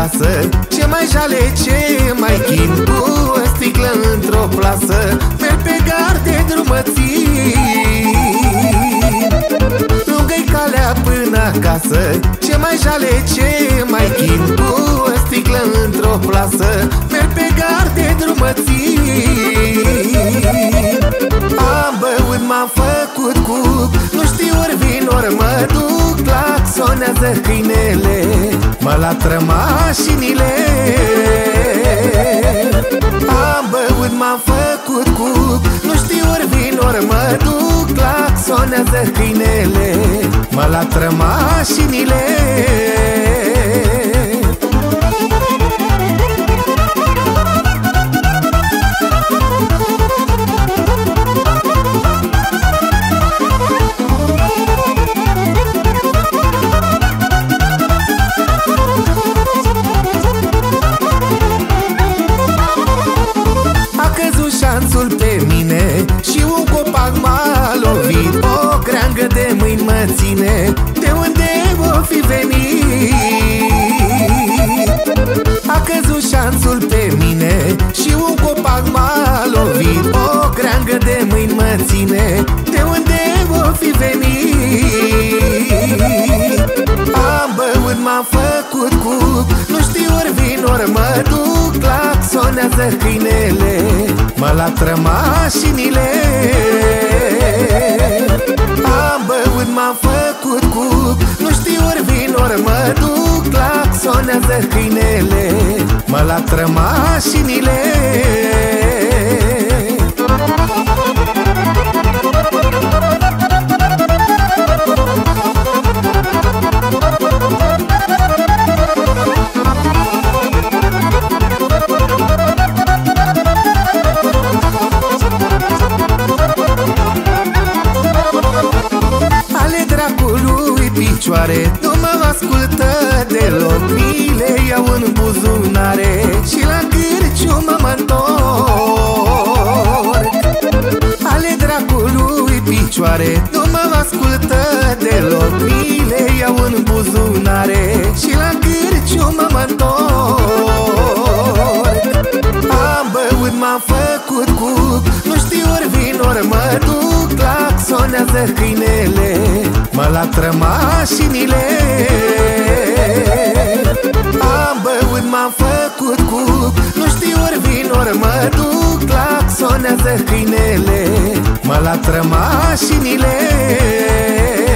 acasă. Ce mai jale, ce mai chin, cu o sticlă într-o plasă. Merg pe gard de drumății, lungă-i calea până acasă. Ce mai jale, ce mai chin, cu o sticlă într-o plasă. Merg pe gard de drumății. Am băut, m-am făcut cup, nu știu ori vin, ori mă duc. Claxonează câinele, mă latră mașinile. Am băut, m-am făcut cup, nu știu ori vin, ori mă duc. Claxonează câinele, mă latră mașinile. Șanțul pe mine și un copac m-a lovit. O creangă de mâini mă ține, de unde o fi venit? A căzut șanțul pe mine și un copac m-a lovit. O creangă de mâini mă ține, de unde o fi venit? Am băut, m-am făcut cup, nu știu ori vin, ori mă duc. Claxonează câinele, mă latră mașinile. Am băut, m-am făcut cup, nu știu ori vin, ori mă duc. Claxonează câinele, mă latră mașinile. Nu mă ascultă deloc, mi le iau în buzunare și la cârciumă mă întorc. Ale dracului picioare, nu mă ascultă deloc, mi le iau în buzunare și la cârciumă mă întorc. Am băut, m-am făcut cup, nu știu ori vin, ori mă duc. Claxonează câinele, mă latră mașinile. Am băut, m-am făcut cup, nu știu ori vin, ori mă duc. Claxonează câinele, mă latră mașinile.